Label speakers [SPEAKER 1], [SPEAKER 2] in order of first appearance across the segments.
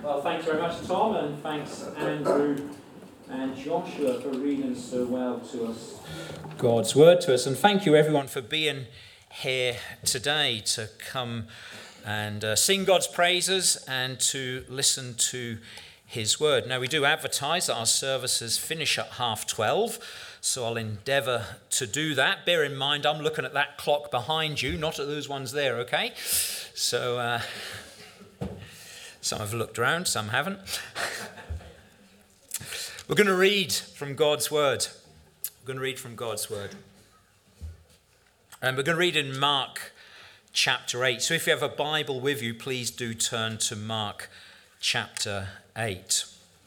[SPEAKER 1] Well, thanks very much, Tom, and thanks, Andrew and Joshua, for reading so well to us God's word to us. And thank you, everyone, for being here today to come and sing God's praises and to listen to his word. Now, we do advertise that our services finish at 12:30, so I'll endeavour to do that. Bear in mind, I'm looking at that clock behind you, not at those ones there, okay? So, some have looked around, some haven't. We're going to read from God's word. We're going to read from God's word. And we're going to read in Mark chapter 8. So if you have a Bible with you, please do turn to Mark chapter 8.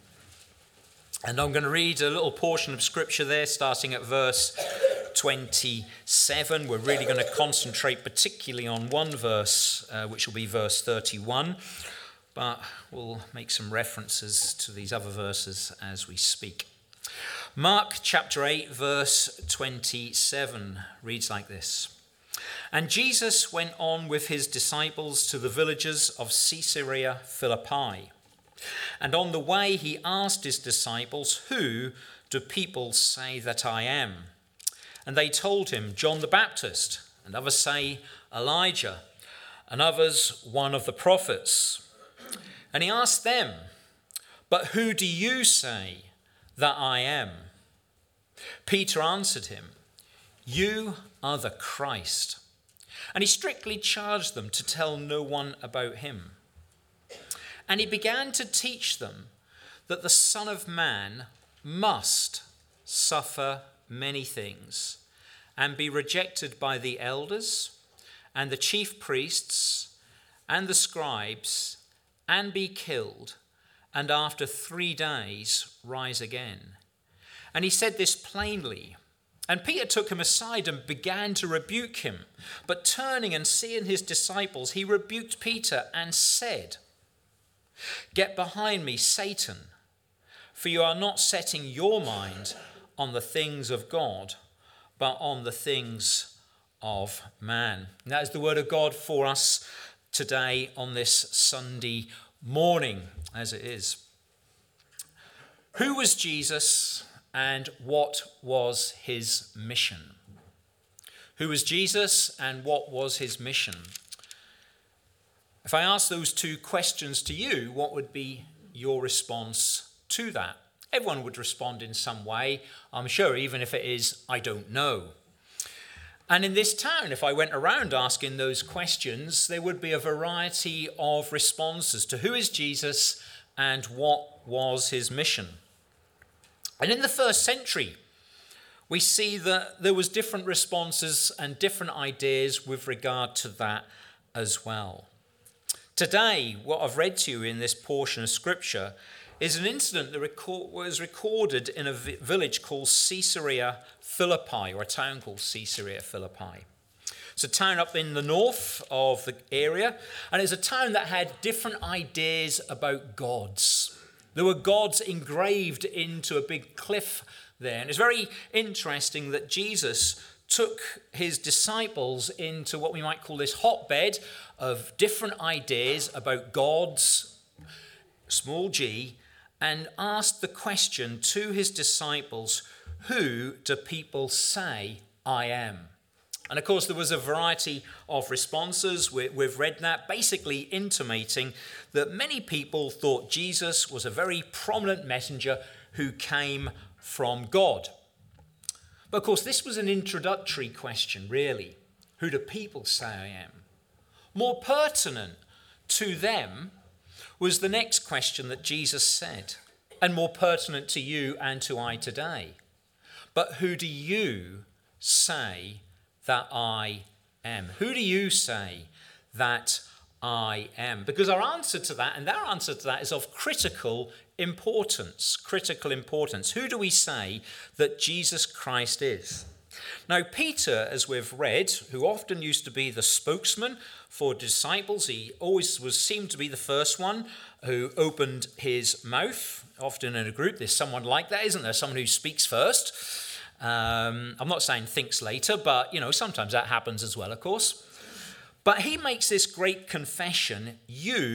[SPEAKER 1] And I'm going to read a little portion of scripture there, starting at verse 27. We're really going to concentrate particularly on one verse, which will be verse 31. But we'll make some references to these other verses as we speak. Mark chapter 8, verse 27 reads like this. And Jesus went on with his disciples to the villages of Caesarea Philippi. And on the way he asked his disciples, "Who do people say that I am?" And they told him, "John the Baptist, and others say Elijah, and others one of the prophets." And he asked them, "But who do you say that I am?" Peter answered him, "You are the Christ." And he strictly charged them to tell no one about him. And he began to teach them that the Son of Man must suffer many things and be rejected by the elders and the chief priests and the scribes and be killed, and after 3 days rise again. And he said this plainly. And Peter took him aside and began to rebuke him. But turning and seeing his disciples, he rebuked Peter and said, "Get behind me, Satan, for you are not setting your mind on the things of God, but on the things of man." And that is the word of God for us today on this Sunday morning, as it is. Who was Jesus and what was his mission? Who was Jesus and what was his mission? If I ask those two questions to you, what would be your response to that? Everyone would respond in some way, I'm sure, even if it is, "I don't know." And in this town, if I went around asking those questions, there would be a variety of responses to who is Jesus and what was his mission. And in the first century, we see that there was different responses and different ideas with regard to that as well. Today, what I've read to you in this portion of scripture is an incident that was recorded in a village called Caesarea Philippi, or a town called Caesarea Philippi. It's a town up in the north of the area, and it's a town that had different ideas about gods. There were gods engraved into a big cliff there, and it's very interesting that Jesus took his disciples into what we might call this hotbed of different ideas about gods, small g, and asked the question to his disciples, "Who do people say I am?" And of course, there was a variety of responses. We've read that, basically intimating that many people thought Jesus was a very prominent messenger who came from God. But of course, this was an introductory question, really. Who do people say I am? More pertinent to them was the next question that Jesus said, and more pertinent to you and to I today. But who do you say that I am? Who do you say that I am? Because our answer to that, and their answer to that, is of critical importance. Critical importance. Who do we say that Jesus Christ is? Now, Peter, as we've read, who often used to be the spokesman for disciples, he always seemed to be the first one who opened his mouth. Often in a group, there's someone like that, isn't there? Someone who speaks first. I'm not saying thinks later, but, sometimes that happens as well, of course. But he makes this great confession, "You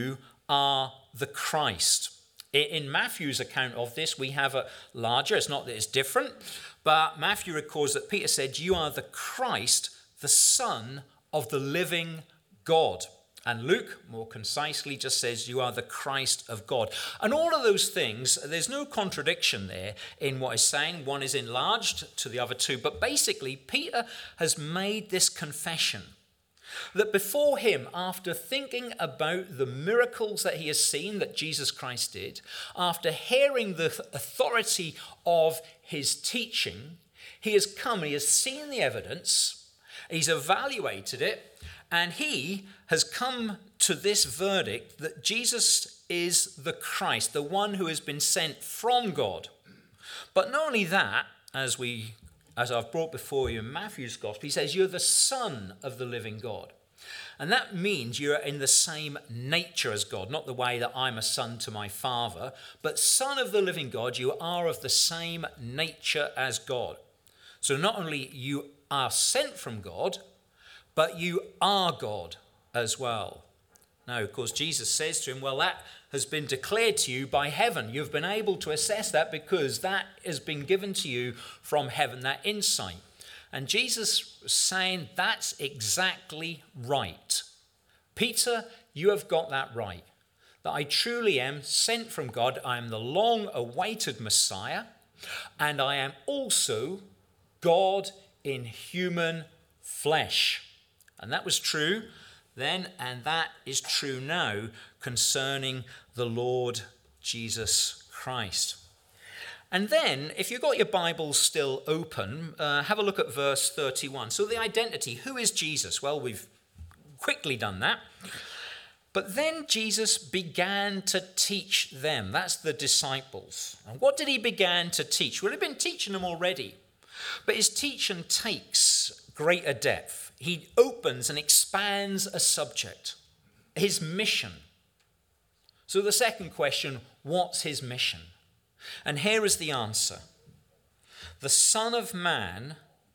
[SPEAKER 1] are the Christ. In Matthew's account of this, we have a larger, it's not that it's different, but Matthew records that Peter said, "You are the Christ, the Son of the living God." And Luke, more concisely, just says, "You are the Christ of God." And all of those things, there's no contradiction there in what he's saying. One is enlarged to the other two. But basically, Peter has made this confession that before him, after thinking about the miracles that he has seen that Jesus Christ did, after hearing the authority of his teaching, he has come, he has seen the evidence, he's evaluated it, and he has come to this verdict that Jesus is the Christ, the one who has been sent from God. But not only that, as I've brought before you in Matthew's Gospel, he says, "You're the Son of the living God." And that means you're in the same nature as God, not the way that I'm a son to my Father, but Son of the living God, you are of the same nature as God. So not only you are sent from God, but you are God as well. Now, of course, Jesus says to him, well, that has been declared to you by heaven. You've been able to assess that because that has been given to you from heaven, that insight. And Jesus was saying, that's exactly right. Peter, you have got that right. That I truly am sent from God. I am the long-awaited Messiah. And I am also God in human flesh. And that was true then, and that is true now concerning the Lord Jesus Christ. And then, if you've got your Bibles still open, have a look at verse 31. So the identity, who is Jesus? Well, we've quickly done that. But then Jesus began to teach them. That's the disciples. And what did he begin to teach? Well, he'd been teaching them already. But his teaching takes greater depth. He opens and expands a subject, his mission. So the second question, what's his mission? And here is the answer. The Son of Man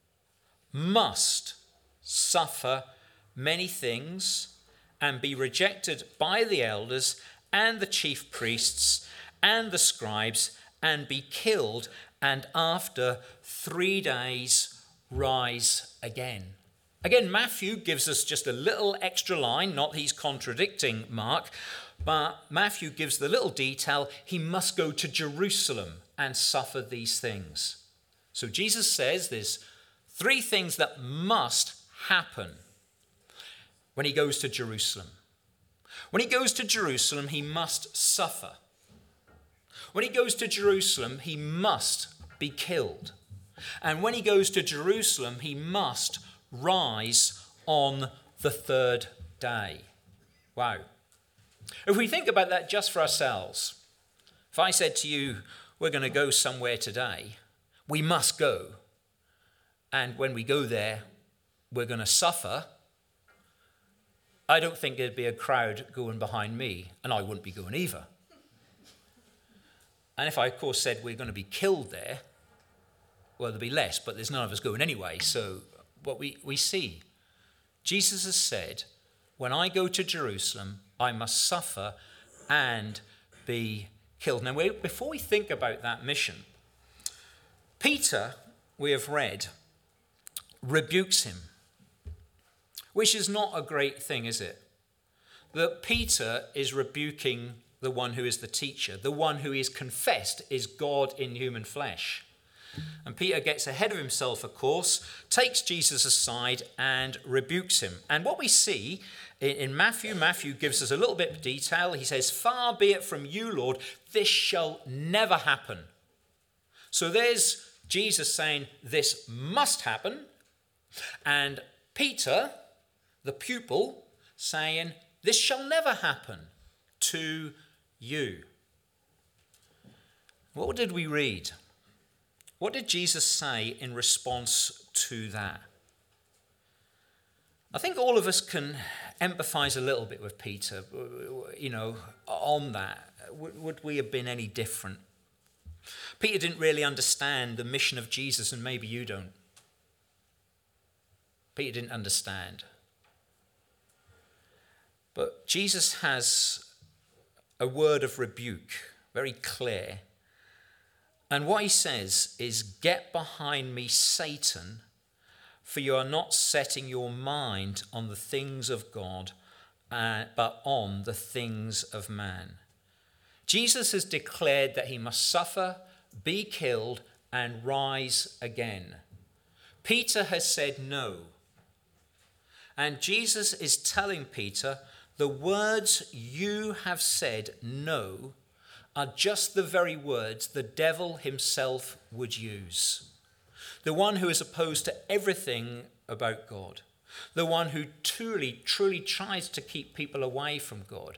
[SPEAKER 1] must suffer many things and be rejected by the elders and the chief priests and the scribes and be killed, and after 3 days rise again. Again, Matthew gives us just a little extra line, not he's contradicting Mark, but Matthew gives the little detail, he must go to Jerusalem and suffer these things. So Jesus says there's 3 things that must happen when he goes to Jerusalem. When he goes to Jerusalem, he must suffer. When he goes to Jerusalem, he must be killed. And when he goes to Jerusalem, he must rise on the 3rd day. Wow. If we think about that just for ourselves, if I said to you, we're going to go somewhere today, we must go. And when we go there, we're going to suffer. I don't think there'd be a crowd going behind me, and I wouldn't be going either. And if I, of course, said we're going to be killed there, well, there'll be less, but there's none of us going anyway. So what we see, Jesus has said, when I go to Jerusalem, I must suffer and be killed. Now, before we think about that mission, Peter, we have read, rebukes him, which is not a great thing, is it? That Peter is rebuking the one who is the teacher, the one who is confessed is God in human flesh. And Peter gets ahead of himself, of course, takes Jesus aside and rebukes him. And what we see in Matthew gives us a little bit of detail. He says, "Far be it from you, Lord, this shall never happen." So there's Jesus saying this must happen. And Peter, the pupil, saying this shall never happen to you. What did we read? What did Jesus say in response to that? I think all of us can empathize a little bit with Peter, on that. Would we have been any different? Peter didn't really understand the mission of Jesus, and maybe you don't. Peter didn't understand. But Jesus has a word of rebuke, very clear. And what he says is, "Get behind me, Satan, for you are not setting your mind on the things of God, but on the things of man." Jesus has declared that he must suffer, be killed, and rise again. Peter has said no. And Jesus is telling Peter, the words you have said no are just the very words the devil himself would use. The one who is opposed to everything about God. The one who truly tries to keep people away from God.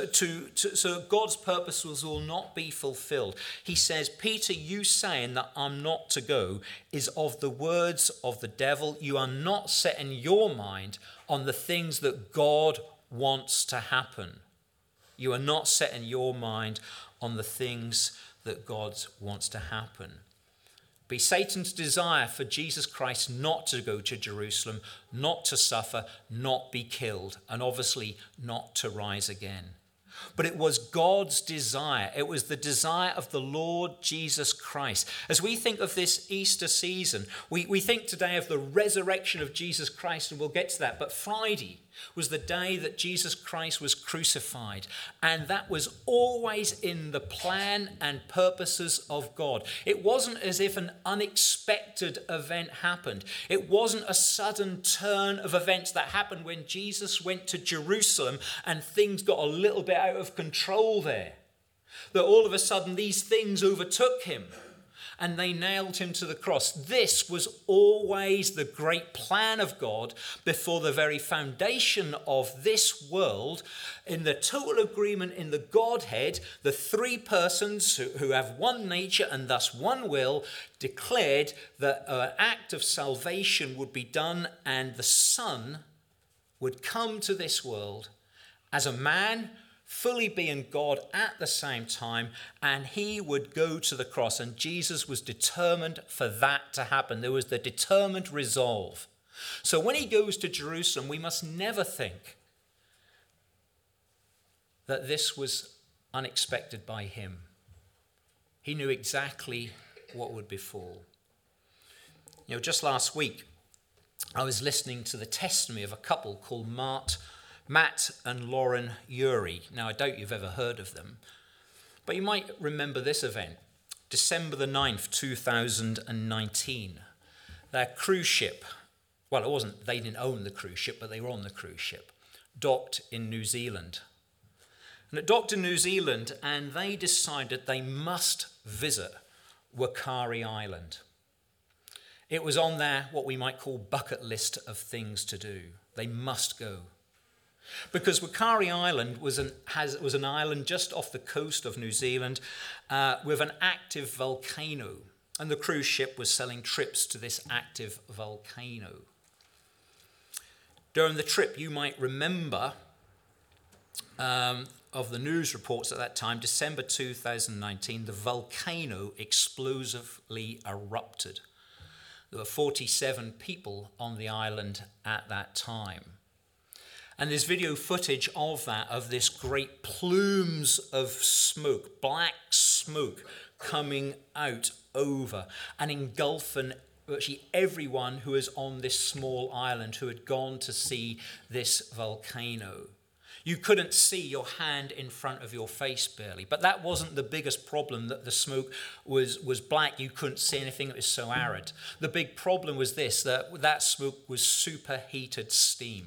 [SPEAKER 1] So God's purposes will not be fulfilled. He says, Peter, you saying that I'm not to go is of the words of the devil. You are not setting your mind on the things that God wants to happen. You are not setting your mind on the things that God wants to happen. Be Satan's desire for Jesus Christ not to go to Jerusalem, not to suffer, not be killed, and obviously not to rise again. But it was God's desire. It was the desire of the Lord Jesus Christ. As we think of this Easter season, we think today of the resurrection of Jesus Christ, and we'll get to that. But Friday was the day that Jesus Christ was crucified. And that was always in the plan and purposes of God. It wasn't as if an unexpected event happened. It wasn't a sudden turn of events that happened when Jesus went to Jerusalem and things got a little bit out of control there. That all of a sudden these things overtook him and they nailed him to the cross. This was always the great plan of God before the very foundation of this world. In the total agreement in the Godhead, the three persons who have one nature and thus one will declared that an act of salvation would be done, and the Son would come to this world as a man, fully being God at the same time, and he would go to the cross. And Jesus was determined for that to happen. There was the determined resolve. So when he goes to Jerusalem, we must never think that this was unexpected by him. He knew exactly what would befall. You know, just last week, I was listening to the testimony of a couple called Matt and Lauren Urie. Now, I doubt you've ever heard of them, but you might remember this event. December the 9th, 2019. Their cruise ship, well, it wasn't, they didn't own the cruise ship, but they were on the cruise ship, docked in New Zealand. And it docked in New Zealand, and they decided they must visit Wakari Island. It was on their, what we might call, bucket list of things to do. They must go. Because Wakari Island was an island just off the coast of New Zealand with an active volcano. And the cruise ship was selling trips to this active volcano. During the trip, you might remember of the news reports at that time, December 2019, the volcano explosively erupted. There were 47 people on the island at that time. And there's video footage of that, of this great plumes of smoke, black smoke coming out over and engulfing virtually everyone who was on this small island who had gone to see this volcano. You couldn't see your hand in front of your face barely, but that wasn't the biggest problem, that the smoke was black. You couldn't see anything, it was so arid. The big problem was this, that smoke was superheated steam.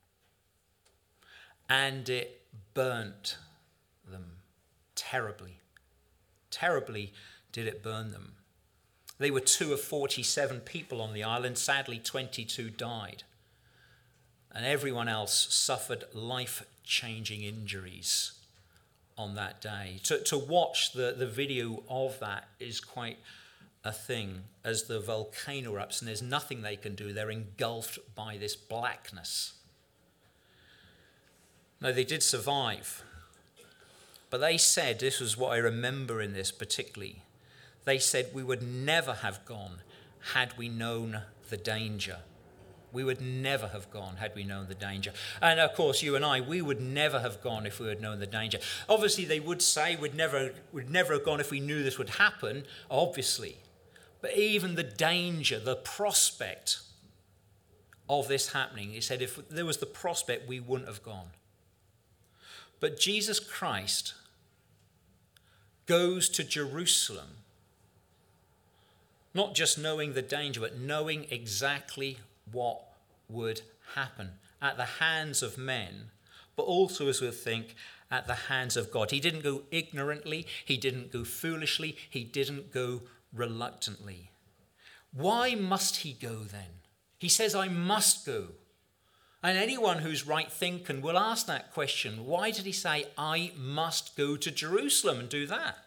[SPEAKER 1] And it burnt them terribly. Terribly did it burn them. They were 2 of 47 people on the island. Sadly, 22 died. And everyone else suffered life-changing injuries on that day. To watch the video of that is quite a thing, as the volcano erupts and there's nothing they can do. They're engulfed by this blackness. No, they did survive. But they said, this was what I remember in this particularly, they said we would never have gone had we known the danger. We would never have gone had we known the danger. And of course, you and I, we would never have gone if we had known the danger. Obviously, they would say we'd never have gone if we knew this would happen, obviously. But even the danger, the prospect of this happening, he said if there was the prospect, we wouldn't have gone. But Jesus Christ goes to Jerusalem, not just knowing the danger, but knowing exactly what would happen at the hands of men, but also, as we think, at the hands of God. He didn't go ignorantly, he didn't go foolishly, he didn't go reluctantly. Why must he go then? He says, I must go. And anyone who's right thinking will ask that question. Why did he say, I must go to Jerusalem and do that?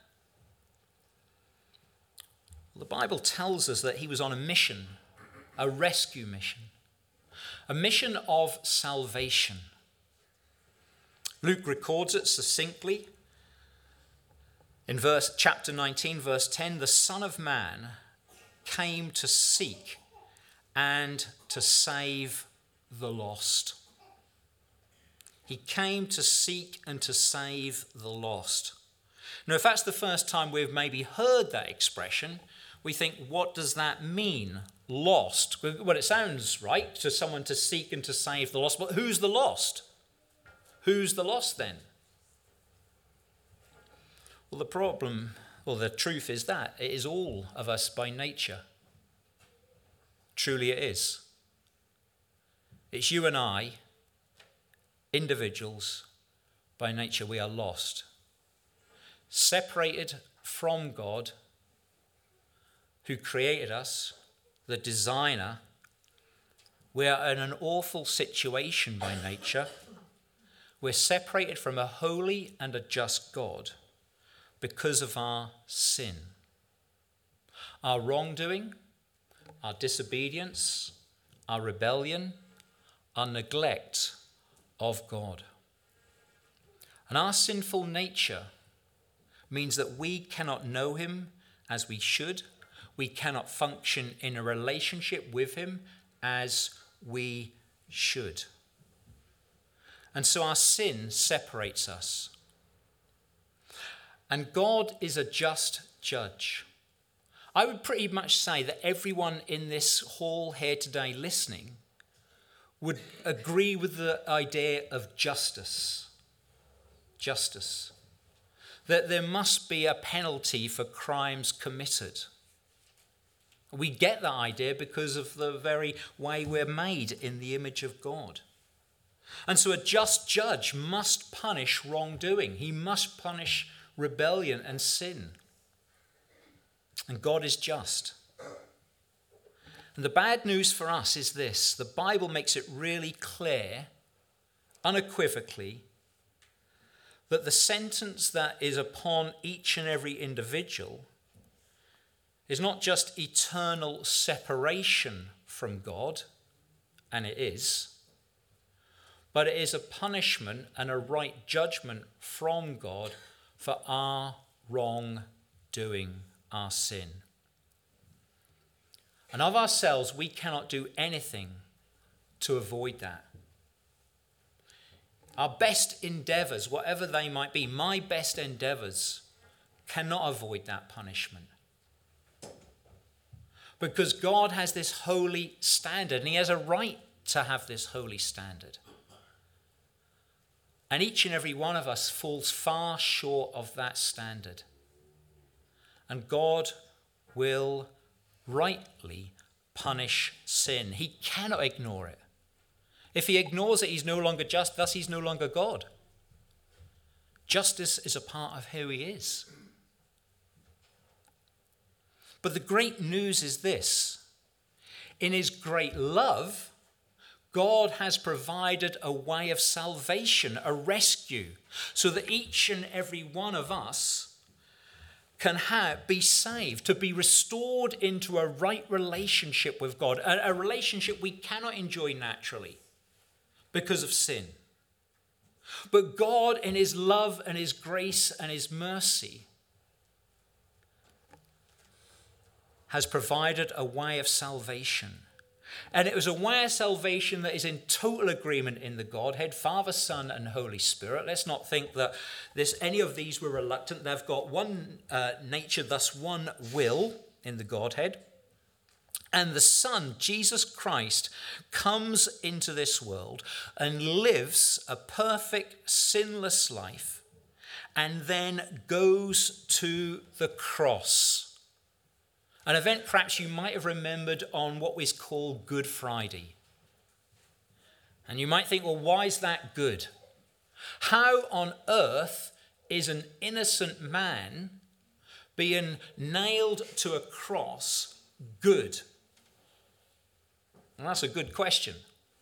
[SPEAKER 1] Well, the Bible tells us that he was on a mission, a rescue mission, a mission of salvation. Luke records it succinctly. In chapter 19, verse 10, the Son of Man came to seek and to save the lost. He came to seek and to save the lost. Now, if that's the first time we've maybe heard that expression, we think, what does that mean? Lost. Well, it sounds right to someone to seek and to save the lost, but who's the lost? Who's the lost then? Well, the truth is that it is all of us by nature. Truly it is. It's you and I, individuals, by nature we are lost. Separated from God, who created us, the designer. We are in an awful situation by nature. We're separated from a holy and a just God because of our sin. Our wrongdoing, our disobedience, our rebellion, our neglect of God. And our sinful nature means that we cannot know him as we should. We cannot function in a relationship with him as we should. And so our sin separates us. And God is a just judge. I would pretty much say that everyone in this hall here today listening would agree with the idea of justice. Justice. That there must be a penalty for crimes committed. We get that idea because of the very way we're made in the image of God. And so a just judge must punish wrongdoing. He must punish rebellion and sin. And God is just. And the bad news for us is this. The Bible makes it really clear, unequivocally, that the sentence that is upon each and every individual is not just eternal separation from God, and it is, but it is a punishment and a right judgment from God for our wrongdoing, our sin. And of ourselves, we cannot do anything to avoid that. Our best endeavours, whatever they might be, my best endeavours, cannot avoid that punishment. Because God has this holy standard, and he has a right to have this holy standard. And each and every one of us falls far short of that standard. And God will rightly punish sin. He cannot ignore it. If he ignores it, he's no longer just, thus he's no longer God. Justice is a part of who he is. But the great news is this. In his great love, God has provided a way of salvation, a rescue, so that each and every one of us can be saved, to be restored into a right relationship with God, a relationship we cannot enjoy naturally because of sin. But God, in his love and his grace and his mercy, has provided a way of salvation. And it was a way of salvation that is in total agreement in the Godhead, Father, Son, and Holy Spirit. Let's not think that any of these were reluctant. They've got one nature, thus one will in the Godhead. And the Son, Jesus Christ, comes into this world and lives a perfect, sinless life, and then goes to the cross. An event perhaps you might have remembered on what is called Good Friday. And you might think, well, why is that good? How on earth is an innocent man being nailed to a cross good? And that's a good question.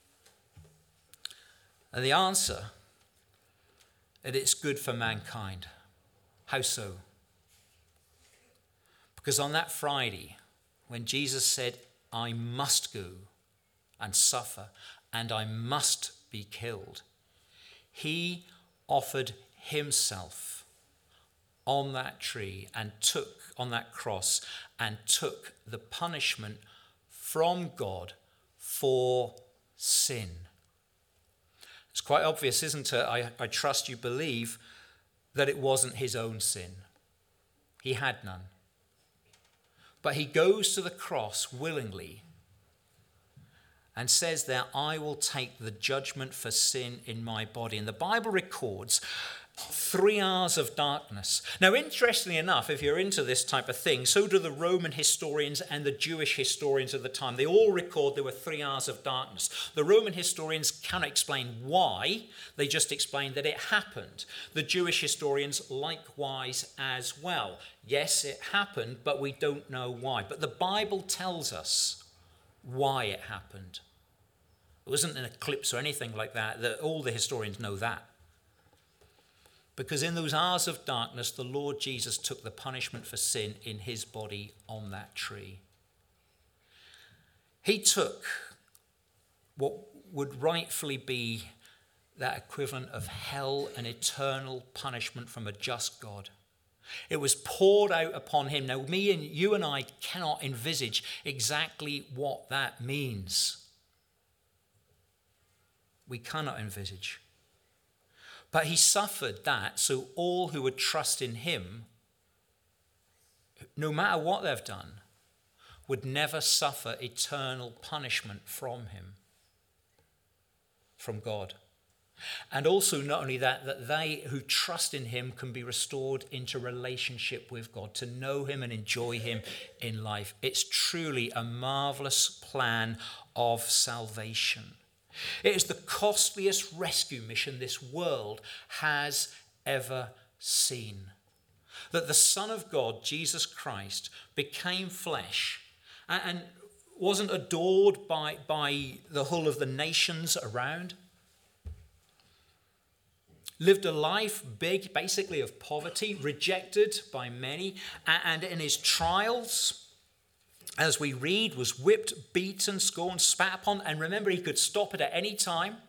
[SPEAKER 1] And the answer is it's good for mankind. How so? Because on that Friday, when Jesus said, I must go and suffer and I must be killed, he offered himself on that tree and on that cross and took the punishment from God for sin. It's quite obvious, isn't it? I trust you believe that it wasn't his own sin. He had none. But he goes to the cross willingly and says there, I will take the judgment for sin in my body. And the Bible records 3 hours of darkness. Now, interestingly enough, if you're into this type of thing, so do the Roman historians and the Jewish historians of the time. They all record there were 3 hours of darkness. The Roman historians cannot explain why. They just explain that it happened. The Jewish historians likewise as well. Yes, it happened, but we don't know why. But the Bible tells us why it happened. It wasn't an eclipse or anything like that. All the historians know that. Because in those hours of darkness, the Lord Jesus took the punishment for sin in his body on that tree. He took what would rightfully be that equivalent of hell and eternal punishment from a just God. It was poured out upon him. Now, you and I cannot envisage exactly what that means. We cannot envisage. But he suffered that so all who would trust in him, no matter what they've done, would never suffer eternal punishment from him, from God. And also not only that they who trust in him can be restored into relationship with God, to know him and enjoy him in life. It's truly a marvelous plan of salvation. It is the costliest rescue mission this world has ever seen. That the Son of God, Jesus Christ, became flesh and wasn't adored by the whole of the nations around. Lived a life basically of poverty, rejected by many, and in his trials, as we read, was whipped, beaten, scorned, spat upon. And remember, he could stop it at any time.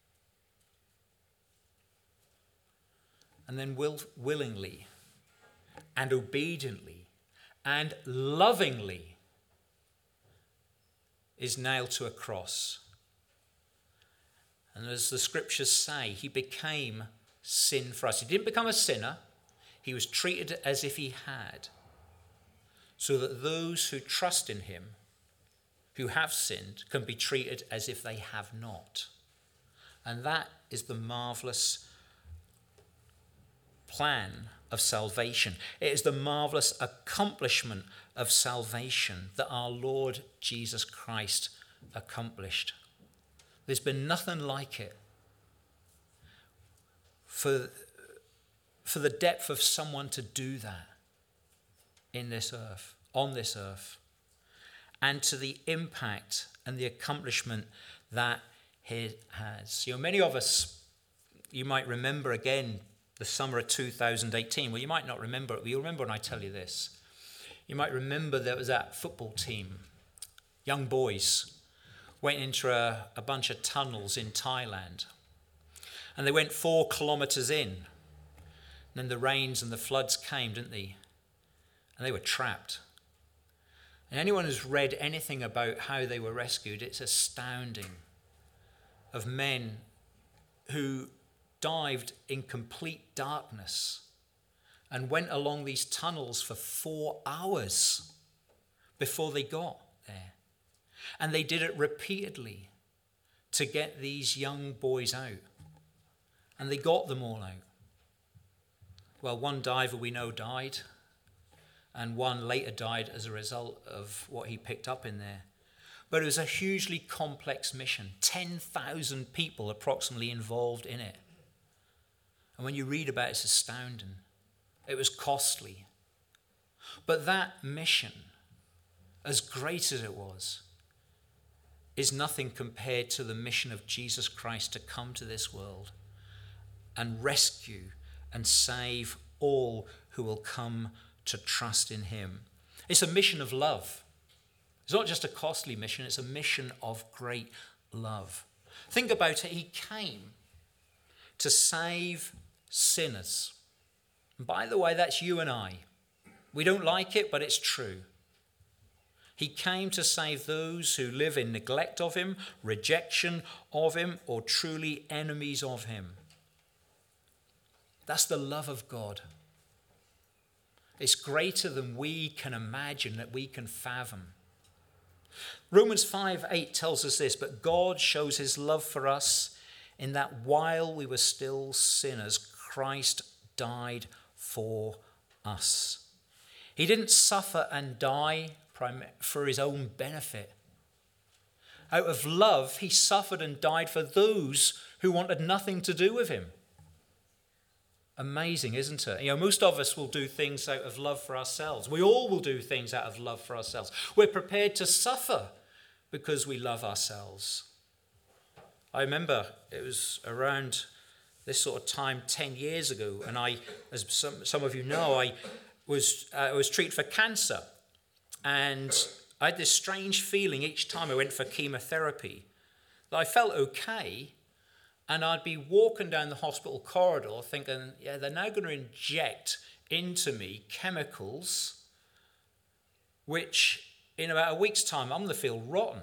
[SPEAKER 1] And then willingly and obediently and lovingly is nailed to a cross. And as the scriptures say, he became sin for us. He didn't become a sinner. He was treated as if he had, so that those who trust in him, who have sinned, can be treated as if they have not. And that is the marvelous plan of salvation. It is the marvelous accomplishment of salvation that our Lord Jesus Christ accomplished. There's been nothing like it. For the depth of someone to do that in this earth, on this earth, and to the impact and the accomplishment that it has. Many of us, you might remember again the summer of 2018. Well, you might not remember it, but you'll remember when I tell you this. You might remember there was that football team, young boys, went into a bunch of tunnels in Thailand. And they went 4 kilometers in. And then the rains and the floods came, didn't they? And they were trapped. And anyone who's read anything about how they were rescued, it's astounding, of men who dived in complete darkness and went along these tunnels for 4 hours before they got there. And they did it repeatedly to get these young boys out. And they got them all out. Well, one diver we know died, and one later died as a result of what he picked up in there. But it was a hugely complex mission. 10,000 people approximately involved in it. And when you read about it, it's astounding. It was costly. But that mission, as great as it was, is nothing compared to the mission of Jesus Christ to come to this world and rescue and save all who will come to trust in him. It's a mission of love. It's not just a costly mission, it's a mission of great love. Think about it. He came to save sinners. And by the way, that's you and I. We don't like it, but it's true. He came to save those who live in neglect of him, rejection of him, or truly enemies of him. That's the love of God. It's greater than we can imagine, that we can fathom. Romans 5:8 tells us this, but God shows his love for us in that while we were still sinners, Christ died for us. He didn't suffer and die for his own benefit. Out of love, he suffered and died for those who wanted nothing to do with him. Amazing, isn't it? Most of us will do things out of love for ourselves. We all will do things out of love for ourselves. We're prepared to suffer because we love ourselves. I remember it was around this sort of time 10 years ago, and I, as some of you know, I was treated for cancer, and I had this strange feeling each time I went for chemotherapy that I felt okay. And I'd be walking down the hospital corridor thinking, yeah, they're now going to inject into me chemicals which in about a week's time I'm going to feel rotten.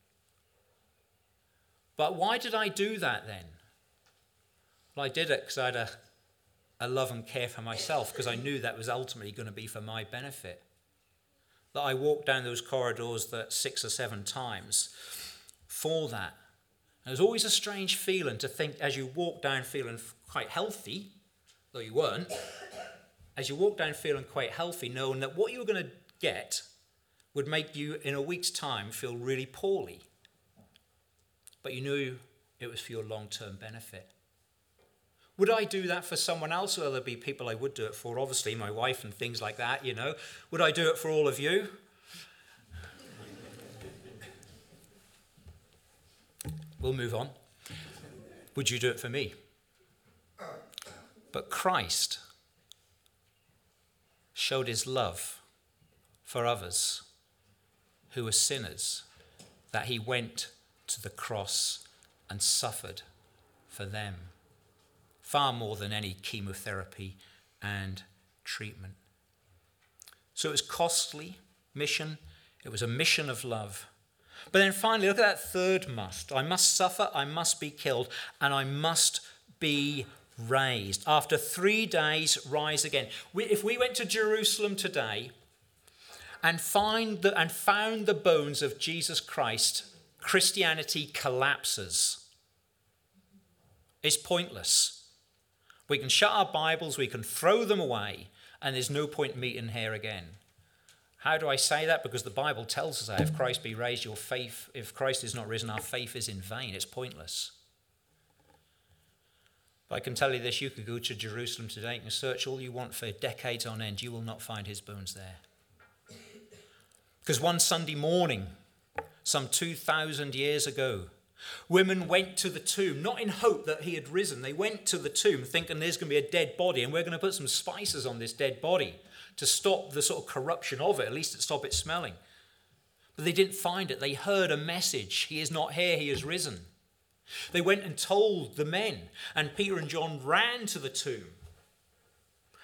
[SPEAKER 1] But why did I do that then? Well, I did it because I had a love and care for myself, because I knew that was ultimately going to be for my benefit. That I walked down those corridors 6 or 7 times for that. There's always a strange feeling to think, as you walk down feeling quite healthy, though you weren't, as you walk down feeling quite healthy, knowing that what you were going to get would make you in a week's time feel really poorly. But you knew it was for your long-term benefit. Would I do that for someone else? Well, there'd be people I would do it for, obviously, my wife and things like that, Would I do it for all of you? We'll move on. Would you do it for me? But Christ showed his love for others who were sinners, that he went to the cross and suffered for them, far more than any chemotherapy and treatment. So it was a costly mission. It was a mission of love. But then finally, look at that third must. I must suffer, I must be killed, and I must be raised. After 3 days, rise again. If we went to Jerusalem today and found the bones of Jesus Christ, Christianity collapses. It's pointless. We can shut our Bibles, we can throw them away, and there's no point meeting here again. How do I say that? Because the Bible tells us that if Christ be raised, your faith, if Christ is not risen, our faith is in vain. It's pointless. But I can tell you this, you could go to Jerusalem today, you can search all you want for decades on end, you will not find his bones there. Because one Sunday morning, some 2,000 years ago, women went to the tomb, not in hope that he had risen. They went to the tomb thinking there's going to be a dead body and we're going to put some spices on this dead body to stop the sort of corruption of it, at least to stop it smelling. But they didn't find it. They heard a message. He is not here, he is risen. They went and told the men, and Peter and John ran to the tomb.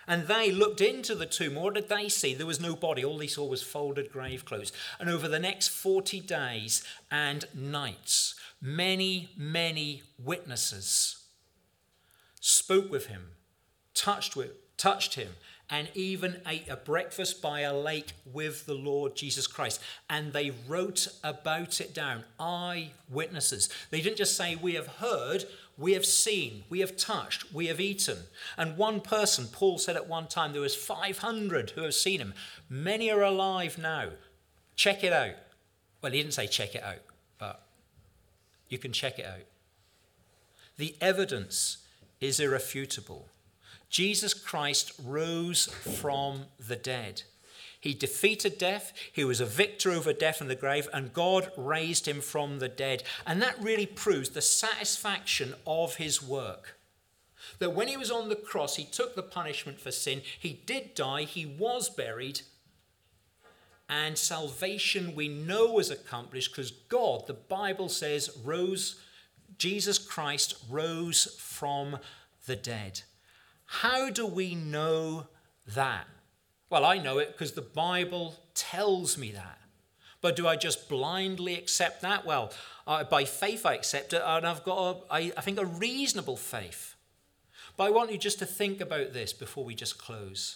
[SPEAKER 1] And they looked into the tomb. What did they see? There was no body. All they saw was folded grave clothes. And over the next 40 days and nights, many, many witnesses spoke with him, touched him, and even ate a breakfast by a lake with the Lord Jesus Christ. And they wrote about it down. Eyewitnesses. They didn't just say, we have heard, we have seen, we have touched, we have eaten. And one person, Paul said at one time, there was 500 who have seen him. Many are alive now. Check it out. Well, he didn't say check it out, but you can check it out. The evidence is irrefutable. Jesus Christ rose from the dead. He defeated death. He was a victor over death and the grave, and God raised him from the dead. And that really proves the satisfaction of his work. That when he was on the cross, he took the punishment for sin. He did die. He was buried. And salvation we know was accomplished because God, the Bible says, Jesus Christ rose from the dead. How do we know that? Well, I know it because the Bible tells me that. But do I just blindly accept that? Well, by faith I accept it, and I've got, I think, a reasonable faith. But I want you just to think about this before we just close.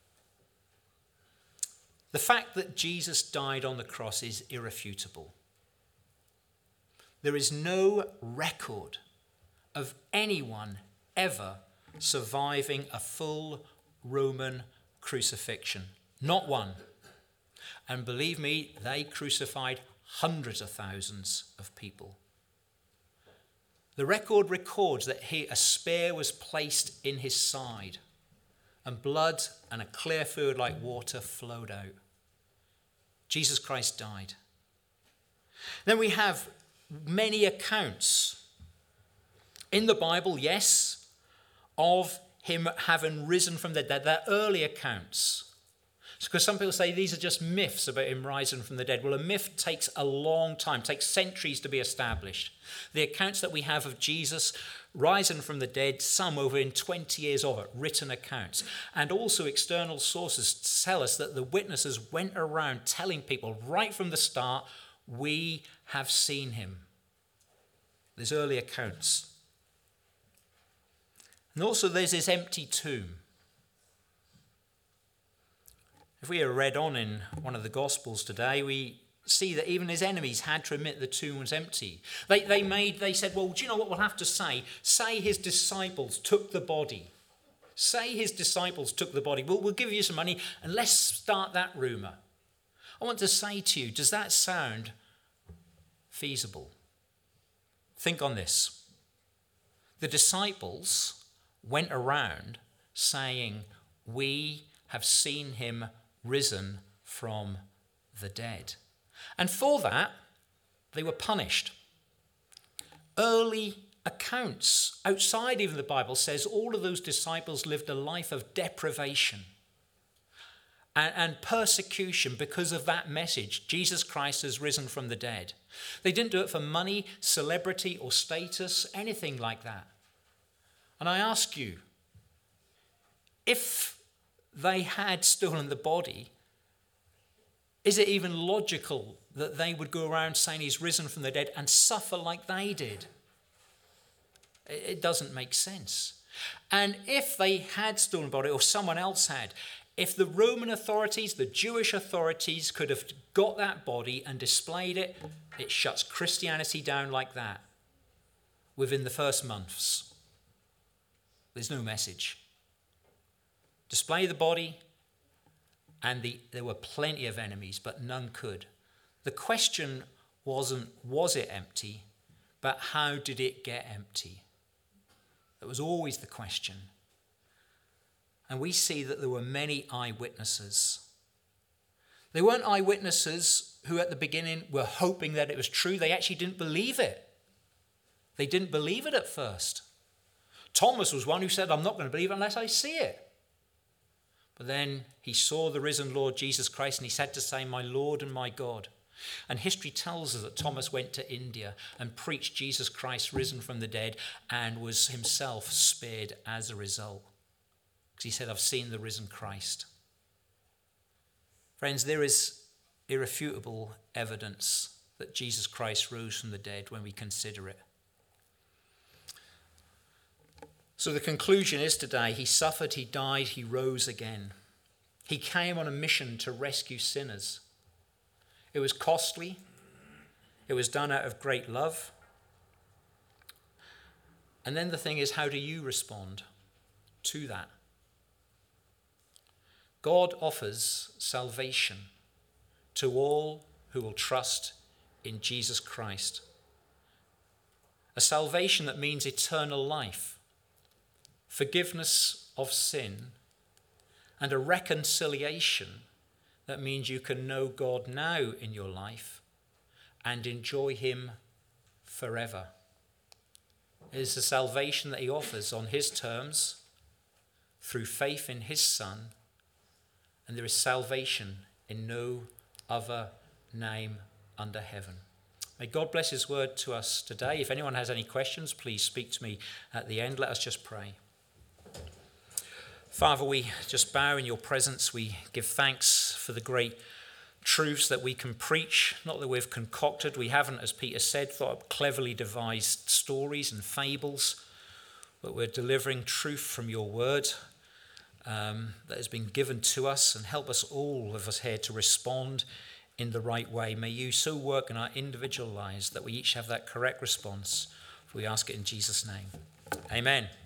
[SPEAKER 1] The fact that Jesus died on the cross is irrefutable. There is no record of anyone ever surviving a full Roman crucifixion. Not one. And believe me, they crucified hundreds of thousands of people. The record records that a spear was placed in his side, and blood and a clear fluid like water flowed out. Jesus Christ died. Then we have many accounts in the Bible, yes, of him having risen from the dead. They're early accounts. Because some people say these are just myths about him rising from the dead. Well, a myth takes a long time, takes centuries to be established. The accounts that we have of Jesus rising from the dead, some over in 20 years of it, written accounts. And also external sources tell us that the witnesses went around telling people right from the start, we have seen him. There's early accounts. And also there's this empty tomb. If we read on in one of the Gospels today, we see that even his enemies had to admit the tomb was empty. They said, well, do you know what we'll have to say? Say his disciples took the body. Say his disciples took the body. We'll give you some money and let's start that rumour. I want to say to you, does that sound feasible? Think on this. The disciples went around saying, we have seen him risen from the dead. And for that, they were punished. Early accounts, outside even the Bible, says all of those disciples lived a life of deprivation and persecution because of that message. Jesus Christ has risen from the dead. They didn't do it for money, celebrity, or status, anything like that. And I ask you, if they had stolen the body, is it even logical that they would go around saying he's risen from the dead and suffer like they did? It doesn't make sense. And if they had stolen the body, or someone else had, if the Roman authorities, the Jewish authorities could have got that body and displayed it, it shuts Christianity down like that within the first months. There's no message. Display the body, and there were plenty of enemies, but none could. The question wasn't, was it empty, but how did it get empty? That was always the question. And we see that there were many eyewitnesses. They weren't eyewitnesses who at the beginning were hoping that it was true. They actually didn't believe it. They didn't believe it at first. Thomas was one who said, I'm not going to believe it unless I see it. But then he saw the risen Lord Jesus Christ and he said to say, my Lord and my God. And history tells us that Thomas went to India and preached Jesus Christ risen from the dead and was himself spared as a result. Because he said, I've seen the risen Christ. Friends, there is irrefutable evidence that Jesus Christ rose from the dead when we consider it. So the conclusion is today, he suffered, he died, he rose again. He came on a mission to rescue sinners. It was costly. It was done out of great love. And then the thing is, how do you respond to that? God offers salvation to all who will trust in Jesus Christ. A salvation that means eternal life, forgiveness of sin, and a reconciliation that means you can know God now in your life and enjoy him forever. It is the salvation that he offers on his terms through faith in his Son, and there is salvation in no other name under heaven. May God bless his word to us today. If anyone has any questions, please speak to me at the end. Let us just pray. Father, we just bow in your presence. We give thanks for the great truths that we can preach, not that we've concocted. We haven't, as Peter said, thought up cleverly devised stories and fables, but we're delivering truth from your word that has been given to us, and help us, all of us here, to respond in the right way. May you so work in our individual lives that we each have that correct response. We ask it in Jesus' name. Amen.